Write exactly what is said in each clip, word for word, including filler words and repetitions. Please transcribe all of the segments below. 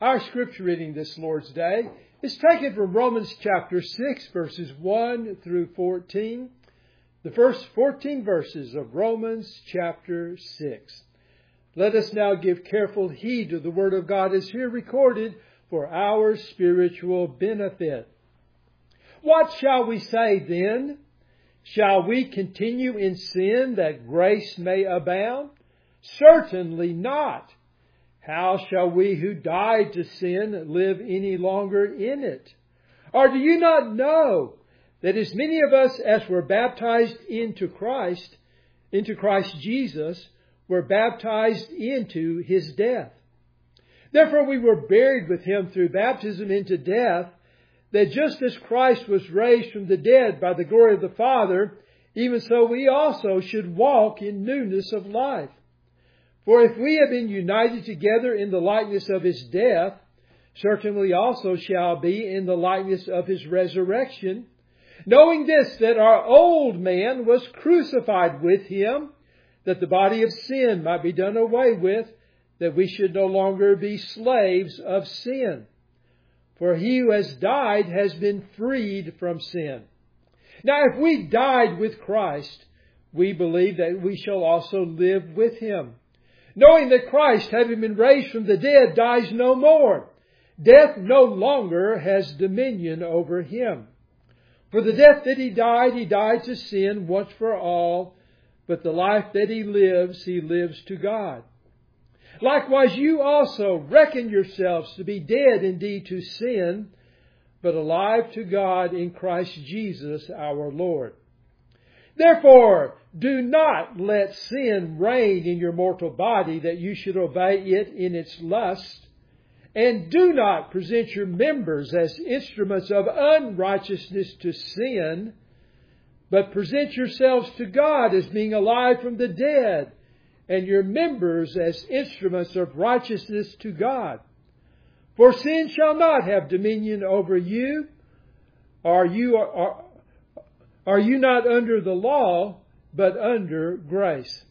Our scripture reading this Lord's Day is taken from Romans chapter six, verses one through fourteen. The first fourteen verses of Romans chapter six. Let us now give careful heed to the Word of God as here recorded for our spiritual benefit. What shall we say then? Shall we continue in sin that grace may abound? Certainly not. How shall we who died to sin live any longer in it? Or do you not know that as many of us as were baptized into Christ, into Christ Jesus, were baptized into His death? Therefore we were buried with Him through baptism into death, that just as Christ was raised from the dead by the glory of the Father, even so we also should walk in newness of life. For if we have been united together in the likeness of His death, certainly also shall be in the likeness of His resurrection, knowing this, that our old man was crucified with Him, that the body of sin might be done away with, that we should no longer be slaves of sin. For he who has died has been freed from sin. Now if we died with Christ, we believe that we shall also live with Him, knowing that Christ, having been raised from the dead, dies no more. Death no longer has dominion over Him. For the death that He died, He died to sin once for all, but the life that He lives, He lives to God. Likewise, you also reckon yourselves to be dead indeed to sin, but alive to God in Christ Jesus our Lord. Therefore, do not let sin reign in your mortal body, that you should obey it in its lust. And do not present your members as instruments of unrighteousness to sin, but present yourselves to God as being alive from the dead, and your members as instruments of righteousness to God. For sin shall not have dominion over you. Are you, are, are you not under the law, but under grace?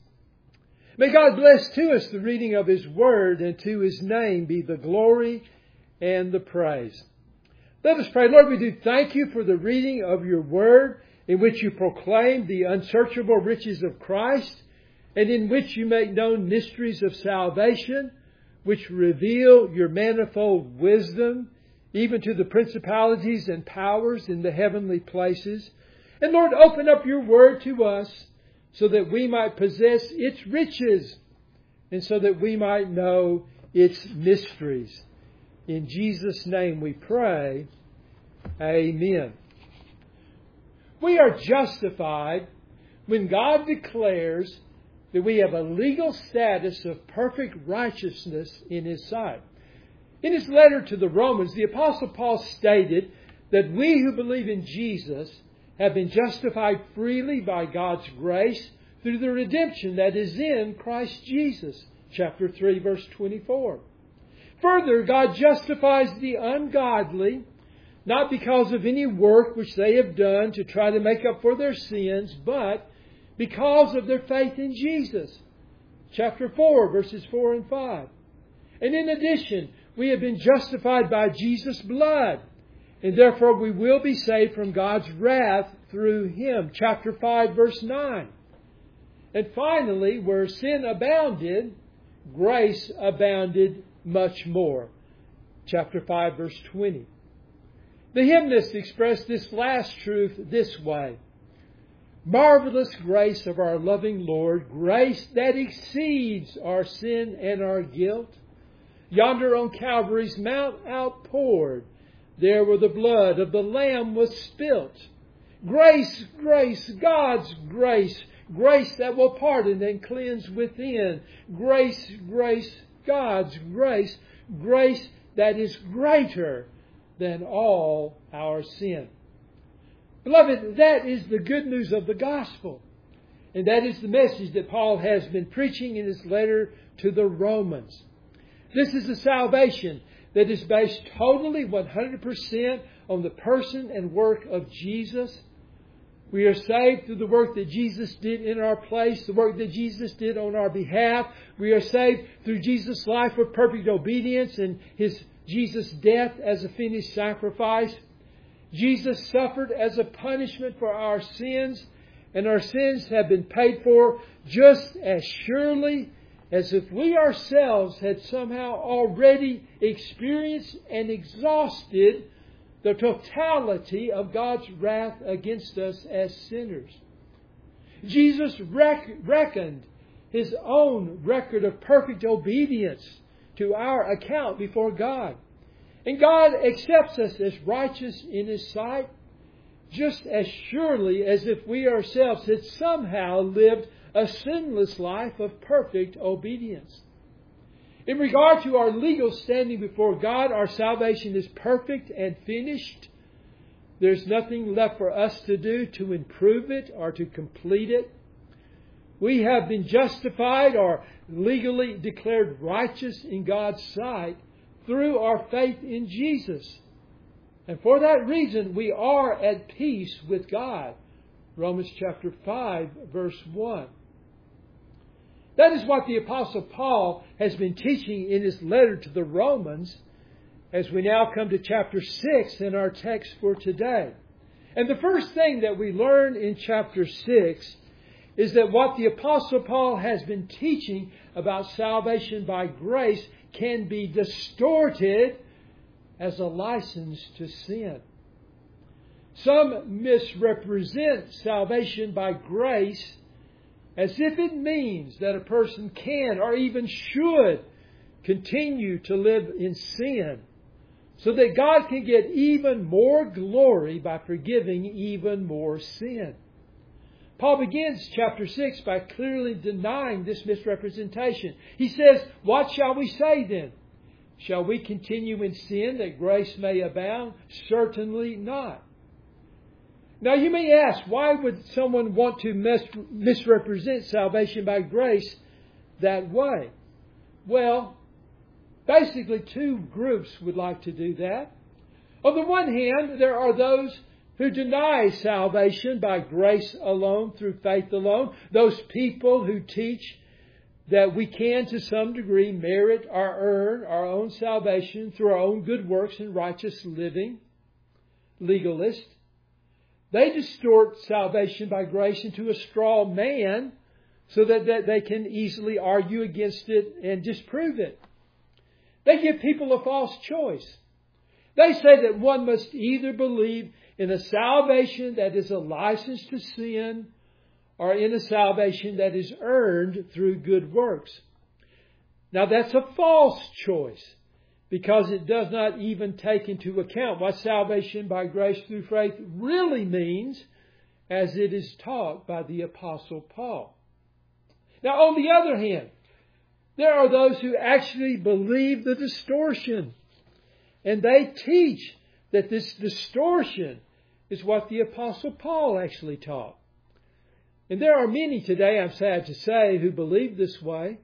May God bless to us the reading of His Word, and to His name be the glory and the praise. Let us pray. Lord, we do thank You for the reading of Your Word, in which You proclaim the unsearchable riches of Christ, and in which You make known mysteries of salvation, which reveal Your manifold wisdom, even to the principalities and powers in the heavenly places. And Lord, open up Your Word to us, so that we might possess its riches, and so that we might know its mysteries. In Jesus' name we pray. Amen. We are justified when God declares that we have a legal status of perfect righteousness in His sight. In his letter to the Romans, the Apostle Paul stated that we who believe in Jesus have been justified freely by God's grace through the redemption that is in Christ Jesus. Chapter three, verse twenty-four. Further, God justifies the ungodly, not because of any work which they have done to try to make up for their sins, but because of their faith in Jesus. Chapter four, verses four and five. And in addition, we have been justified by Jesus' blood, and therefore we will be saved from God's wrath through Him. Chapter five, verse nine. And finally, where sin abounded, grace abounded much more. Chapter five, verse twenty. The hymnist expressed this last truth this way. Marvelous grace of our loving Lord, grace that exceeds our sin and our guilt. Yonder on Calvary's mount outpoured, there where the blood of the Lamb was spilt. Grace, grace, God's grace, grace that will pardon and cleanse within. Grace, grace, God's grace, grace that is greater than all our sin. Beloved, that is the good news of the gospel. And that is the message that Paul has been preaching in his letter to the Romans. This is a salvation that is based totally one hundred percent on the person and work of Jesus. We are saved through the work that Jesus did in our place, the work that Jesus did on our behalf. We are saved through Jesus' life of perfect obedience and His Jesus' death as a finished sacrifice. Jesus suffered as a punishment for our sins, and our sins have been paid for just as surely as if we ourselves had somehow already experienced and exhausted the totality of God's wrath against us as sinners. Jesus rec- reckoned His own record of perfect obedience to our account before God. And God accepts us as righteous in His sight just as surely as if we ourselves had somehow lived a sinless life of perfect obedience. In regard to our legal standing before God, our salvation is perfect and finished. There's nothing left for us to do to improve it or to complete it. We have been justified or legally declared righteous in God's sight through our faith in Jesus. And for that reason, we are at peace with God. Romans chapter five, verse one. That is what the Apostle Paul has been teaching in his letter to the Romans as we now come to chapter six in our text for today. And the first thing that we learn in chapter six is that what the Apostle Paul has been teaching about salvation by grace can be distorted as a license to sin. Some misrepresent salvation by grace as if it means that a person can or even should continue to live in sin so that God can get even more glory by forgiving even more sin. Paul begins chapter six by clearly denying this misrepresentation. He says, "What shall we say then? Shall we continue in sin that grace may abound? Certainly not." Now you may ask, why would someone want to mis- misrepresent salvation by grace that way? Well, basically two groups would like to do that. On the one hand, there are those who deny salvation by grace alone, through faith alone. Those people who teach that we can, to some degree, merit or earn our own salvation through our own good works and righteous living. Legalists. They distort salvation by grace into a straw man so that, that they can easily argue against it and disprove it. They give people a false choice. They say that one must either believe in a salvation that is a license to sin or in a salvation that is earned through good works. Now that's a false choice because it does not even take into account what salvation by grace through faith really means as it is taught by the Apostle Paul. Now on the other hand, there are those who actually believe the distortion. And they teach that this distortion is what the Apostle Paul actually taught. And there are many today, I'm sad to say, who believe this way.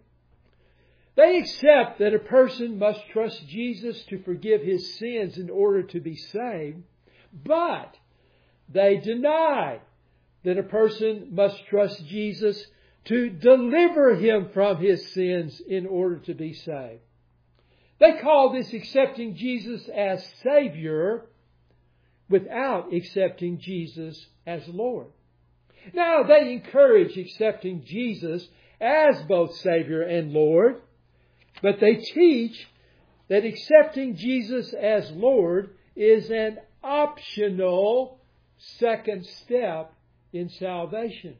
They accept that a person must trust Jesus to forgive his sins in order to be saved, but they deny that a person must trust Jesus to deliver him from his sins in order to be saved. They call this accepting Jesus as Savior without accepting Jesus as Lord. Now, they encourage accepting Jesus as both Savior and Lord, but they teach that accepting Jesus as Lord is an optional second step in salvation.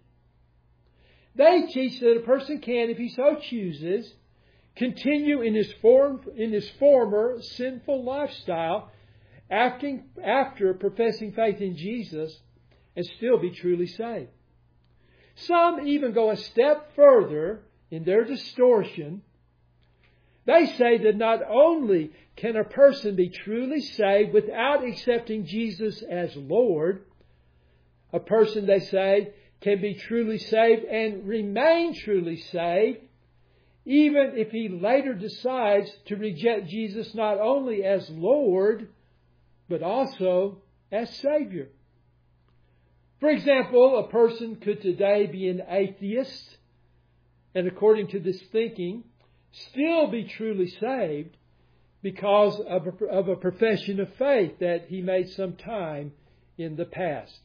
They teach that a person can, if he so chooses, continue in his form, in his former sinful lifestyle after, after professing faith in Jesus and still be truly saved. Some even go a step further in their distortion. They say that not only can a person be truly saved without accepting Jesus as Lord, a person, they say, can be truly saved and remain truly saved even if he later decides to reject Jesus not only as Lord, but also as Savior. For example, a person could today be an atheist, and according to this thinking, still be truly saved because of a, of a profession of faith that he made some time in the past.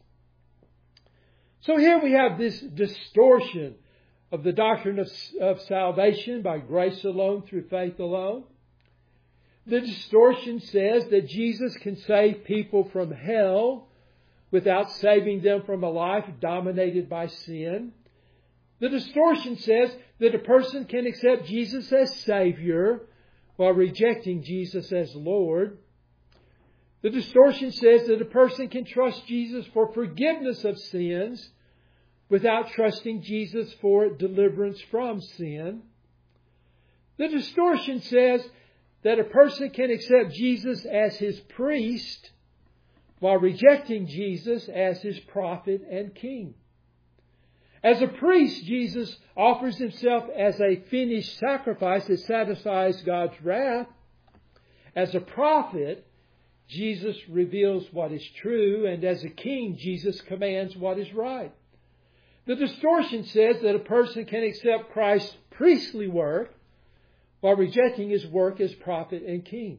So here we have this distortion of the doctrine of, of salvation by grace alone, through faith alone. The distortion says that Jesus can save people from hell without saving them from a life dominated by sin. The distortion says that a person can accept Jesus as Savior while rejecting Jesus as Lord. The distortion says that a person can trust Jesus for forgiveness of sins without trusting Jesus for deliverance from sin. The distortion says that a person can accept Jesus as his priest while rejecting Jesus as his prophet and king. As a priest, Jesus offers himself as a finished sacrifice that satisfies God's wrath. As a prophet, Jesus reveals what is true, and as a king, Jesus commands what is right. The distortion says that a person can accept Christ's priestly work while rejecting his work as prophet and king.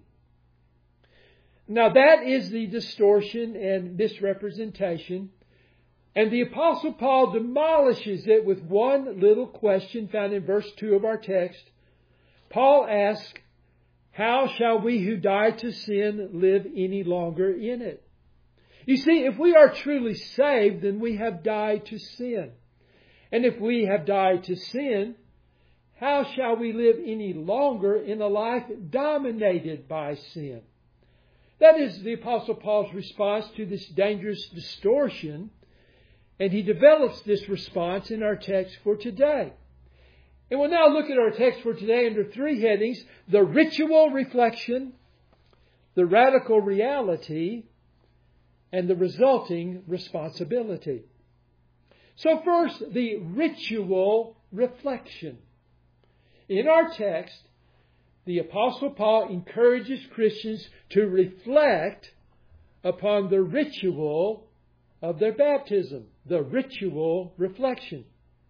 Now that is the distortion and misrepresentation. And the Apostle Paul demolishes it with one little question found in verse two of our text. Paul asks, how shall we who died to sin live any longer in it? You see, if we are truly saved, then we have died to sin. And if we have died to sin, how shall we live any longer in a life dominated by sin? That is the Apostle Paul's response to this dangerous distortion. And he develops this response in our text for today. And we'll now look at our text for today under three headings: the ritual reflection, the radical reality, and the resulting responsibility. So first, the ritual reflection. In our text, the Apostle Paul encourages Christians to reflect upon the ritual of their baptism, the ritual reflection.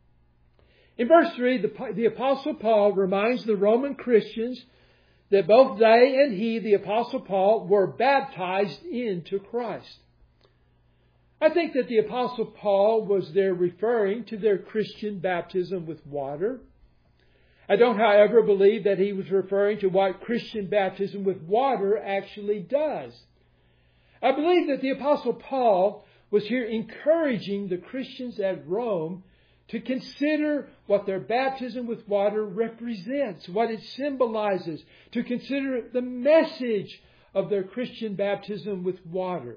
In verse three, the, the Apostle Paul reminds the Roman Christians that both they and he, the Apostle Paul, were baptized into Christ. I think that the Apostle Paul was there referring to their Christian baptism with water. I don't, however, believe that he was referring to what Christian baptism with water actually does. I believe that the Apostle Paul was here encouraging the Christians at Rome to consider what their baptism with water represents, what it symbolizes, to consider the message of their Christian baptism with water.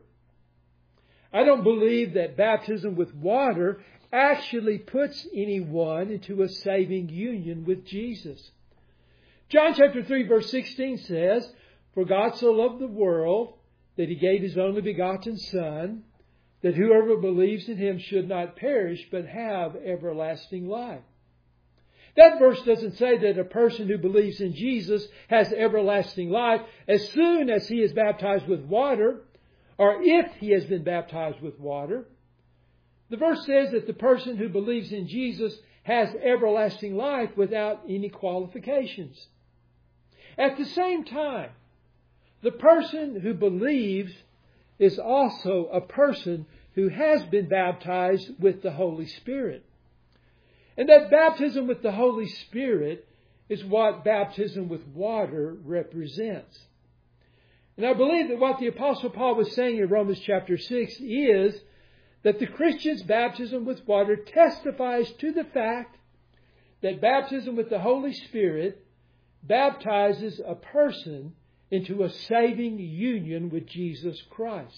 I don't believe that baptism with water actually puts anyone into a saving union with Jesus. John chapter three verse sixteen says, "For God so loved the world that He gave His only begotten Son, that whoever believes in Him should not perish but have everlasting life." That verse doesn't say that a person who believes in Jesus has everlasting life as soon as he is baptized with water, or if he has been baptized with water. The verse says that the person who believes in Jesus has everlasting life without any qualifications. At the same time, the person who believes is also a person who has been baptized with the Holy Spirit. And that baptism with the Holy Spirit is what baptism with water represents. And I believe that what the Apostle Paul was saying in Romans chapter six is that the Christian's baptism with water testifies to the fact that baptism with the Holy Spirit baptizes a person into a saving union with Jesus Christ.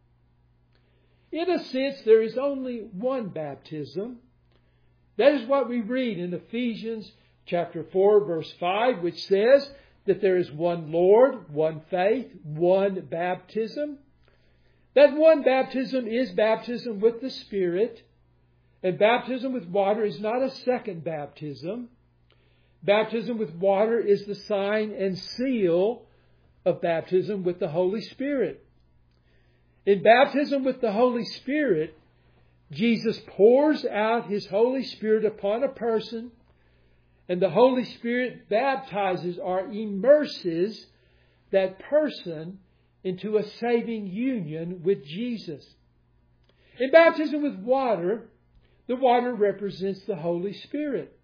In a sense, there is only one baptism. That is what we read in Ephesians chapter four, verse five, which says that there is one Lord, one faith, one baptism. That one baptism is baptism with the Spirit, and baptism with water is not a second baptism. Baptism with water is the sign and seal of baptism with the Holy Spirit. In baptism with the Holy Spirit, Jesus pours out His Holy Spirit upon a person, and the Holy Spirit baptizes or immerses that person into a saving union with Jesus. In baptism with water, the water represents the Holy Spirit.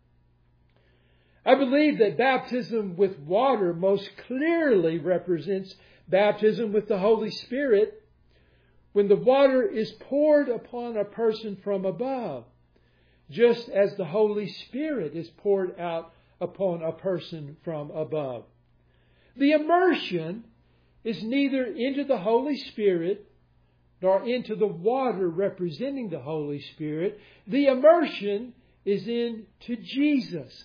I believe that baptism with water most clearly represents baptism with the Holy Spirit when the water is poured upon a person from above, just as the Holy Spirit is poured out upon a person from above. The immersion is neither into the Holy Spirit nor into the water representing the Holy Spirit. The immersion is into Jesus.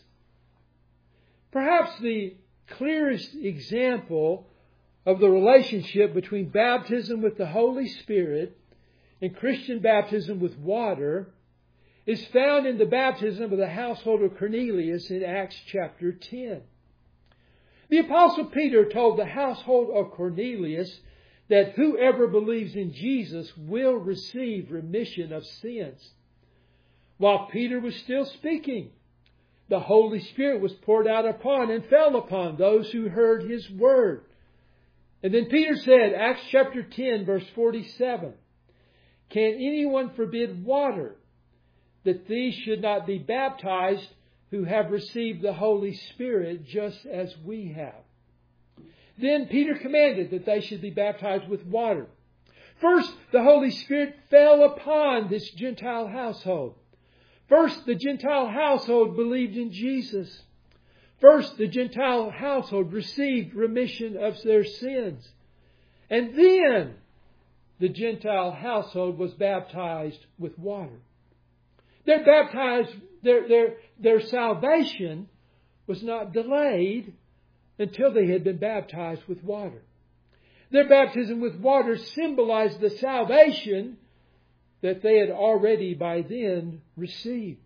Perhaps the clearest example of the relationship between baptism with the Holy Spirit and Christian baptism with water is found in the baptism of the household of Cornelius in Acts chapter ten. The Apostle Peter told the household of Cornelius that whoever believes in Jesus will receive remission of sins. While Peter was still speaking, the Holy Spirit was poured out upon and fell upon those who heard His word. And then Peter said, Acts chapter ten, verse forty-seven, "Can anyone forbid water, that these should not be baptized who have received the Holy Spirit just as we have?" Then Peter commanded that they should be baptized with water. First, the Holy Spirit fell upon this Gentile household. First, the Gentile household believed in Jesus. First, the Gentile household received remission of their sins. And then the Gentile household was baptized with water. Their baptized, their, their, their salvation was not delayed until they had been baptized with water. Their baptism with water symbolized the salvation that they had already by then received.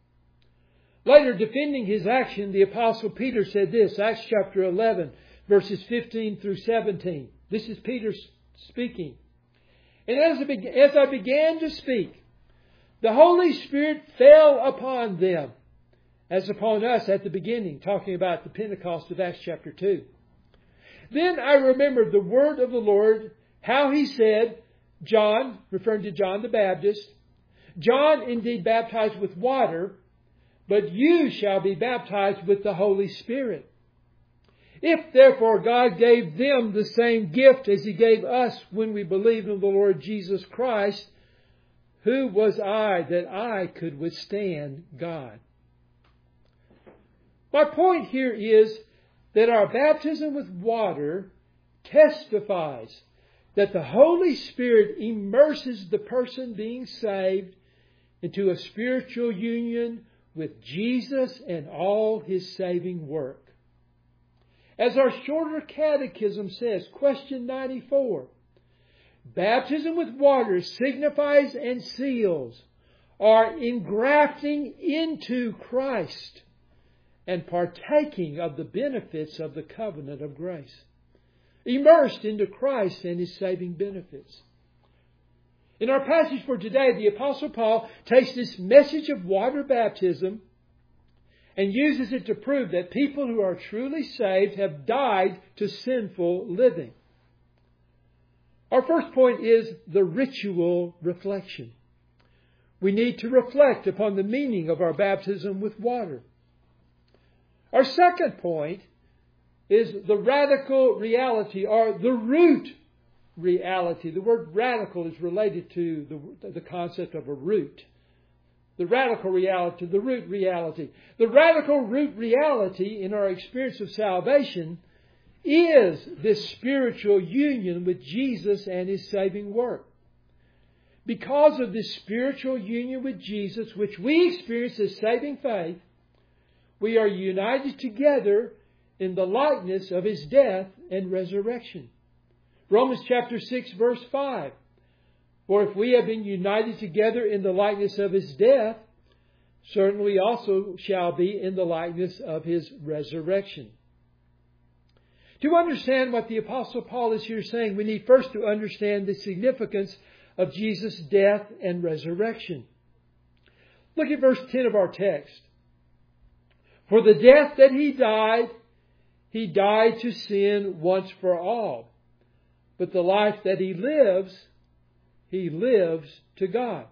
Later, defending his action, the Apostle Peter said this, Acts chapter eleven, verses fifteen through seventeen. This is Peter speaking. "And as I, began, as I began to speak, the Holy Spirit fell upon them, as upon us at the beginning," talking about the Pentecost of Acts chapter two. "Then I remembered the word of the Lord, how He said, John," referring to John the Baptist, "John indeed baptized with water, but you shall be baptized with the Holy Spirit. If therefore God gave them the same gift as He gave us when we believed in the Lord Jesus Christ, who was I that I could withstand God?" My point here is that our baptism with water testifies that the Holy Spirit immerses the person being saved into a spiritual union with Jesus and all His saving work. As our shorter catechism says, question ninety-four, baptism with water signifies and seals our engrafting into Christ and partaking of the benefits of the covenant of grace. Immersed into Christ and His saving benefits. In our passage for today, the Apostle Paul takes this message of water baptism and uses it to prove that people who are truly saved have died to sinful living. Our first point is the ritual reflection. We need to reflect upon the meaning of our baptism with water. Our second point is the radical reality, or the root reality. The word radical is related to the, the concept of a root. The radical reality, the root reality. The radical root reality in our experience of salvation is this spiritual union with Jesus and His saving work. Because of this spiritual union with Jesus, which we experience as saving faith, we are united together in the likeness of His death and resurrection. Romans chapter six, verse five. "For if we have been united together in the likeness of His death, certainly also shall be in the likeness of His resurrection." To understand what the Apostle Paul is here saying, we need first to understand the significance of Jesus' death and resurrection. Look at verse ten of our text. "For the death that He died, He died to sin once for all. But the life that He lives, He lives to God.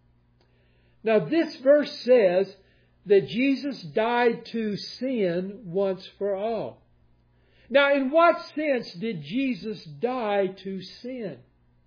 Now this verse says that Jesus died to sin once for all. Now in what sense did Jesus die to sin?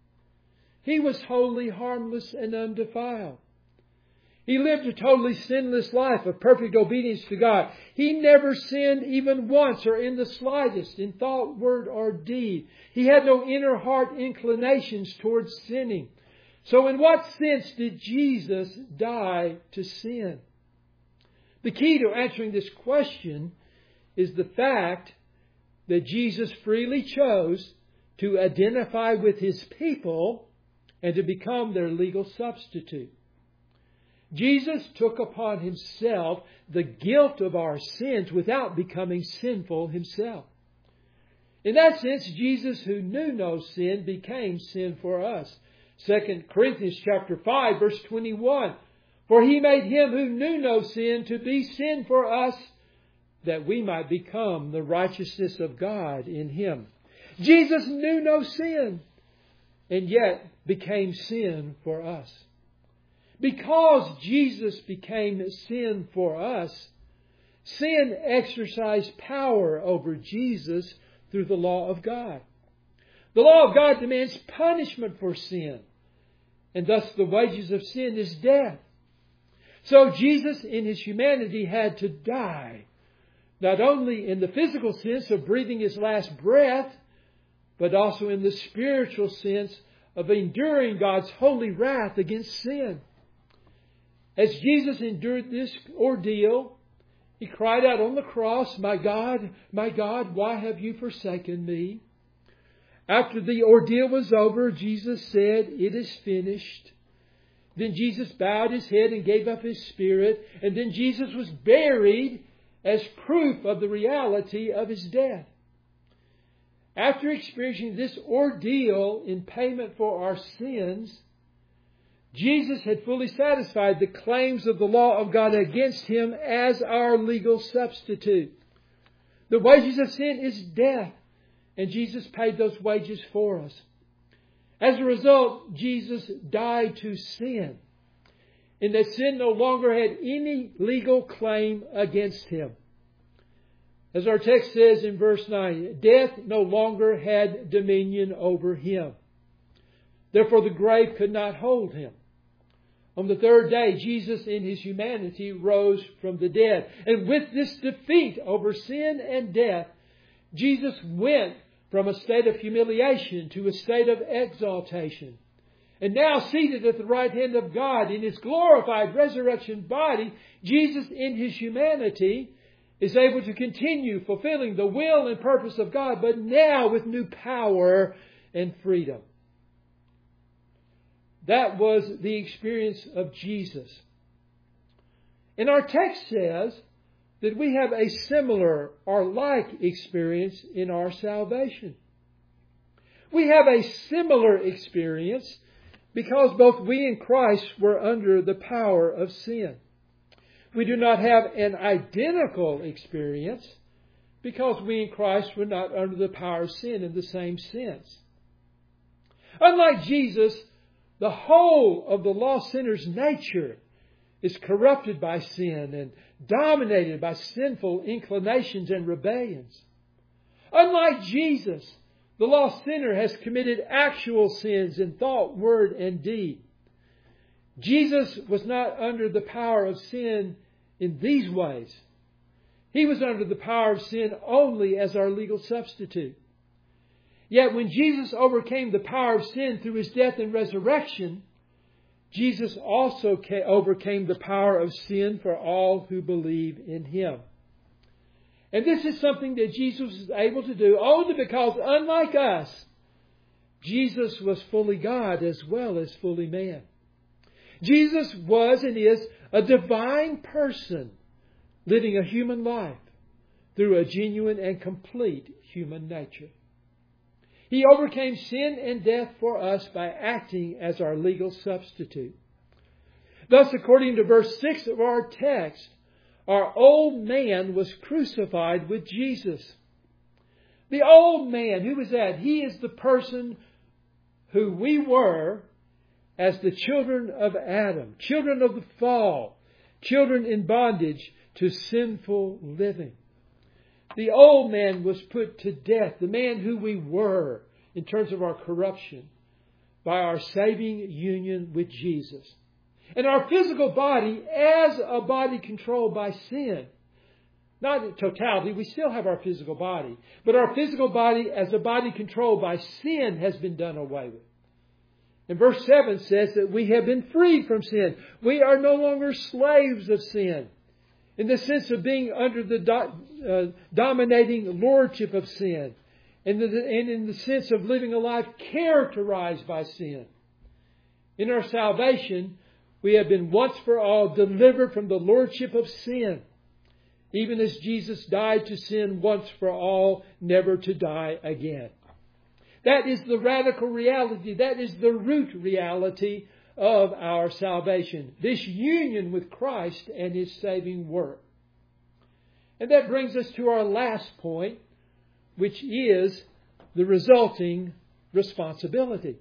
He was wholly harmless and undefiled. He lived a totally sinless life of perfect obedience to God. He never sinned even once or in the slightest in thought, word, or deed. He had no inner heart inclinations towards sinning. So in what sense did Jesus die to sin? The key to answering this question is the fact that Jesus freely chose to identify with His people and to become their legal substitute. Jesus took upon Himself the guilt of our sins without becoming sinful Himself. In that sense, Jesus, who knew no sin, became sin for us. Second Corinthians chapter five, verse twenty-one. For He made Him who knew no sin to be sin for us, that we might become the righteousness of God in Him. Jesus knew no sin, and yet became sin for us. Because Jesus became sin for us, sin exercised power over Jesus through the law of God. The law of God demands punishment for sin, and thus the wages of sin is death. So Jesus in His humanity had to die, not only in the physical sense of breathing His last breath, but also in the spiritual sense of enduring God's holy wrath against sin. As Jesus endured this ordeal, He cried out on the cross, "My God, my God, why have you forsaken me?" After the ordeal was over, Jesus said, "It is finished." Then Jesus bowed His head and gave up His spirit. And then Jesus was buried as proof of the reality of His death. After experiencing this ordeal in payment for our sins, Jesus had fully satisfied the claims of the law of God against Him as our legal substitute. The wages of sin is death, and Jesus paid those wages for us. As a result, Jesus died to sin, in that sin no longer had any legal claim against Him. As our text says in verse nine, death no longer had dominion over Him. Therefore the grave could not hold Him. On the third day, Jesus in His humanity rose from the dead. And with this defeat over sin and death, Jesus went from a state of humiliation to a state of exaltation. And now seated at the right hand of God in His glorified resurrection body, Jesus in His humanity is able to continue fulfilling the will and purpose of God, but now with new power and freedom. That was the experience of Jesus. And our text says that we have a similar or like experience in our salvation. We have a similar experience because both we and Christ were under the power of sin. We do not have an identical experience because we and Christ were not under the power of sin in the same sense. Unlike Jesus, the whole of the lost sinner's nature is corrupted by sin and dominated by sinful inclinations and rebellions. Unlike Jesus, the lost sinner has committed actual sins in thought, word, and deed. Jesus was not under the power of sin in these ways. He was under the power of sin only as our legal substitute. Yet when Jesus overcame the power of sin through His death and resurrection, Jesus also overcame the power of sin for all who believe in Him. And this is something that Jesus was able to do only because, unlike us, Jesus was fully God as well as fully man. Jesus was and is a divine person living a human life through a genuine and complete human nature. He overcame sin and death for us by acting as our legal substitute. Thus, according to verse six of our text, our old man was crucified with Jesus. The old man, who is that? He is the person who we were as the children of Adam, children of the fall, children in bondage to sinful living. The old man was put to death, the man who we were in terms of our corruption, by our saving union with Jesus. And our physical body as a body controlled by sin. Not in totality, we still have our physical body. But our physical body as a body controlled by sin has been done away with. And verse seven says that we have been freed from sin. We are no longer slaves of sin, in the sense of being under the do, uh, dominating lordship of sin, and, the, and in the sense of living a life characterized by sin. In our salvation, we have been once for all delivered from the lordship of sin, even as Jesus died to sin once for all, never to die again. That is the radical reality. That is the root reality of our salvation. This union with Christ and His saving work. And that brings us to our last point, which is the resulting responsibility.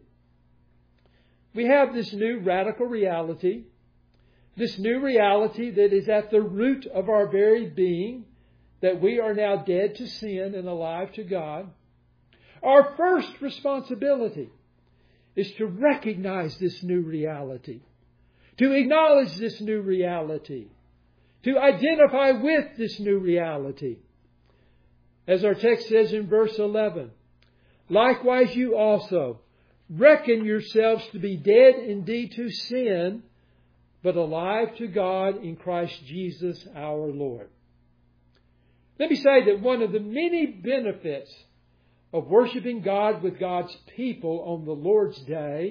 We have this new radical reality, this new reality that is at the root of our very being, that we are now dead to sin and alive to God. Our first responsibility is to recognize this new reality, to acknowledge this new reality, to identify with this new reality. As our text says in verse eleven, likewise you also reckon yourselves to be dead indeed to sin, but alive to God in Christ Jesus our Lord. Let me say that one of the many benefits of worshiping God with God's people on the Lord's Day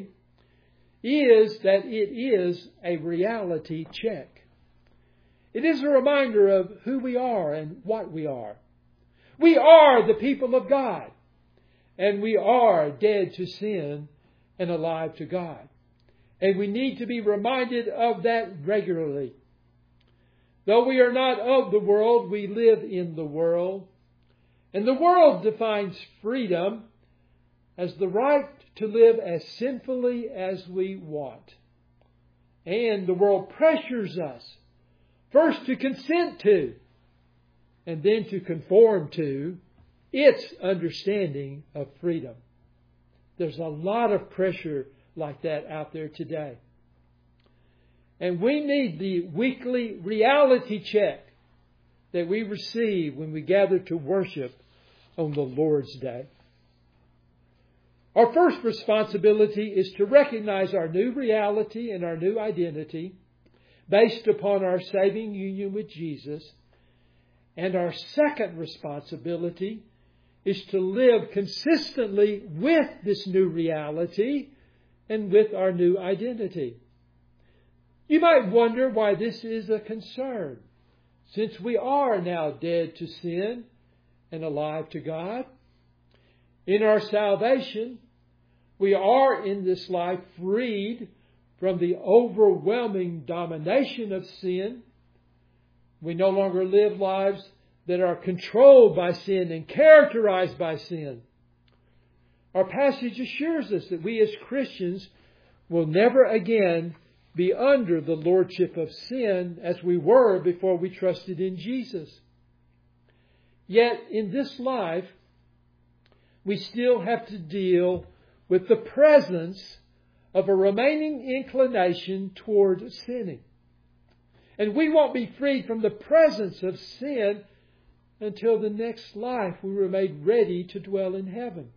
is that it is a reality check. It is a reminder of who we are and what we are. We are the people of God, and we are dead to sin and alive to God. And we need to be reminded of that regularly. Though we are not of the world, we live in the world. And the world defines freedom as the right to live as sinfully as we want. And the world pressures us first to consent to and then to conform to its understanding of freedom. There's a lot of pressure like that out there today. And we need the weekly reality check that we receive when we gather to worship on the Lord's Day. Our first responsibility is to recognize our new reality and our new identity based upon our saving union with Jesus. And our second responsibility is to live consistently with this new reality and with our new identity. You might wonder why this is a concern, since we are now dead to sin and alive to God. In our salvation, we are in this life freed from the overwhelming domination of sin. We no longer live lives that are controlled by sin and characterized by sin. Our passage assures us that we as Christians will never again be under the lordship of sin as we were before we trusted in Jesus. Yet in this life, we still have to deal with the presence of a remaining inclination toward sinning. And we won't be freed from the presence of sin until the next life we were made ready to dwell in heaven.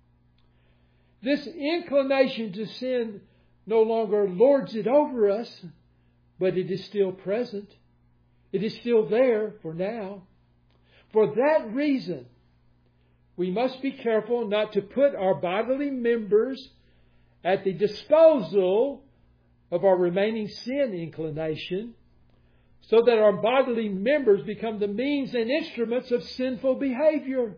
This inclination to sin no longer lords it over us, but it is still present. It is still there for now. For that reason, we must be careful not to put our bodily members at the disposal of our remaining sin inclination, so that our bodily members become the means and instruments of sinful behavior.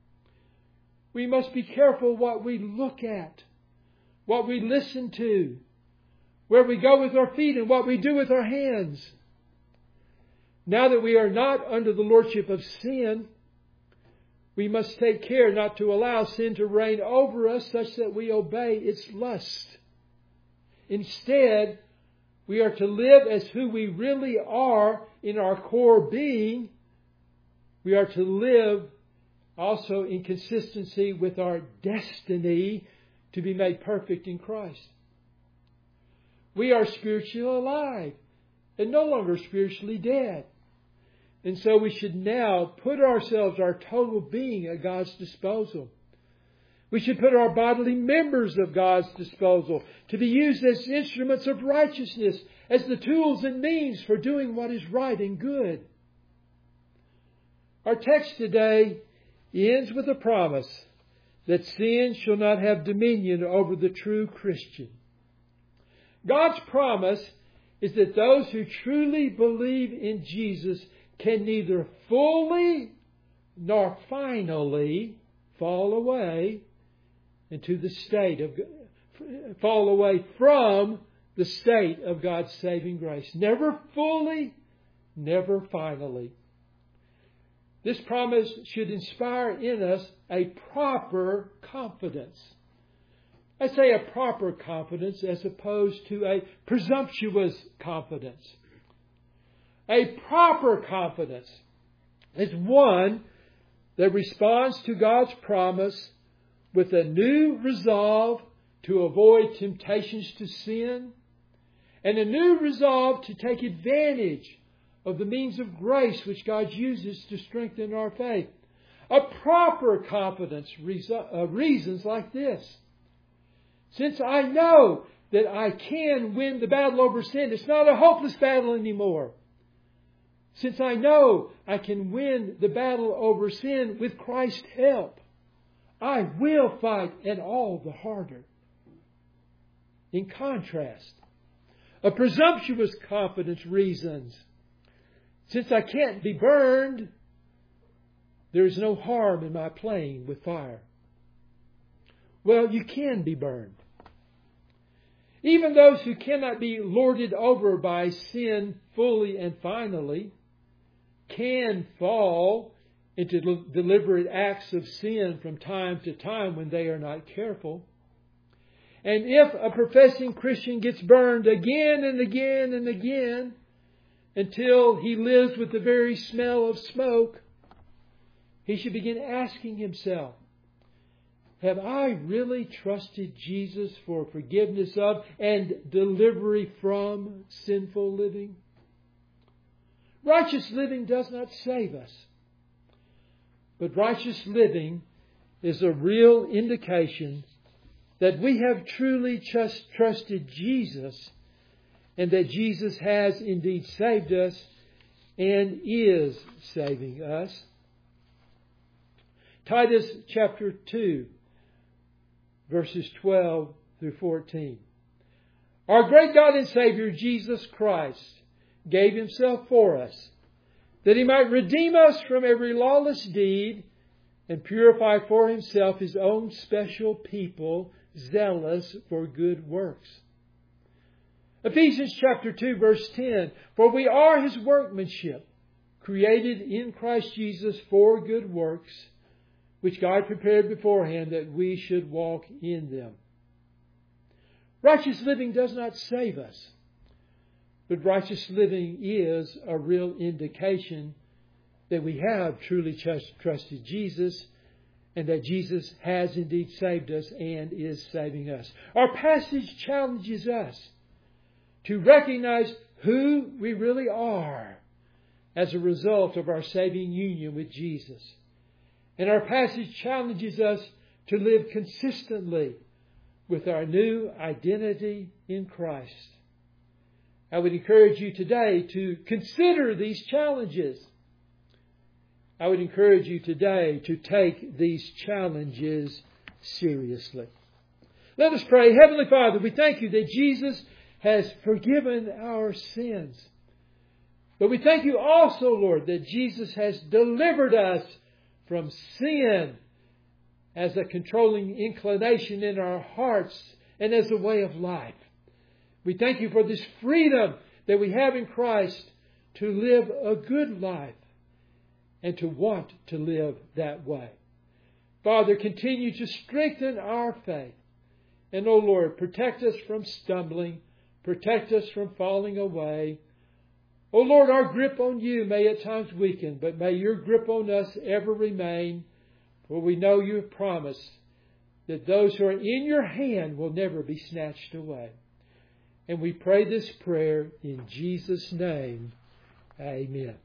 We must be careful what we look at, what we listen to, where we go with our feet, and what we do with our hands. Now that we are not under the lordship of sin, We must take care not to allow sin to reign over us such that we obey its lust. Instead, we are to live as who we really are in our core being. We are to live also in consistency with our destiny to be made perfect in Christ. We are spiritually alive and no longer spiritually dead. And so we should now put ourselves, our total being, at God's disposal. We should put our bodily members at God's disposal to be used as instruments of righteousness, as the tools and means for doing what is right and good. Our text today ends with a promise that sin shall not have dominion over the true Christian. God's promise is that those who truly believe in Jesus can neither fully nor finally fall away into the state of, fall away from the state of God's saving grace. Never fully, never finally. This promise should inspire in us a proper confidence. I say a proper confidence as opposed to a presumptuous confidence. A proper confidence is one that responds to God's promise with a new resolve to avoid temptations to sin and a new resolve to take advantage of the means of grace which God uses to strengthen our faith. A proper confidence reasons like this. Since I know that I can win the battle over sin, it's not a hopeless battle anymore. Since I know I can win the battle over sin with Christ's help, I will fight and all the harder. In contrast, a presumptuous confidence reasons, since I can't be burned, there is no harm in my playing with fire. Well, you can be burned. Even those who cannot be lorded over by sin fully and finally can fall into deliberate acts of sin from time to time when they are not careful. And if a professing Christian gets burned again and again and again until he lives with the very smell of smoke, he should begin asking himself, have I really trusted Jesus for forgiveness of and delivery from sinful living? Righteous living does not save us. But righteous living is a real indication that we have truly just trusted Jesus and that Jesus has indeed saved us and is saving us. Titus chapter two, verses twelve through fourteen. Our great God and Savior, Jesus Christ, gave Himself for us, that He might redeem us from every lawless deed and purify for Himself His own special people, zealous for good works. Ephesians chapter two, verse ten. For we are His workmanship, created in Christ Jesus for good works, which God prepared beforehand that we should walk in them. Righteous living does not save us, but righteous living is a real indication that we have truly trusted Jesus and that Jesus has indeed saved us and is saving us. Our passage challenges us to recognize who we really are as a result of our saving union with Jesus. And our passage challenges us to live consistently with our new identity in Christ. I would encourage you today to consider these challenges. I would encourage you today to take these challenges seriously. Let us pray. Heavenly Father, we thank You that Jesus has forgiven our sins. But we thank You also, Lord, that Jesus has delivered us from sin as a controlling inclination in our hearts and as a way of life. We thank You for this freedom that we have in Christ to live a good life and to want to live that way. Father, continue to strengthen our faith. And, O Lord, protect us from stumbling. Protect us from falling away. O Lord, our grip on you may at times weaken, but may your grip on us ever remain. For we know you have promised that those who are in your hand will never be snatched away. And we pray this prayer in Jesus' name. Amen.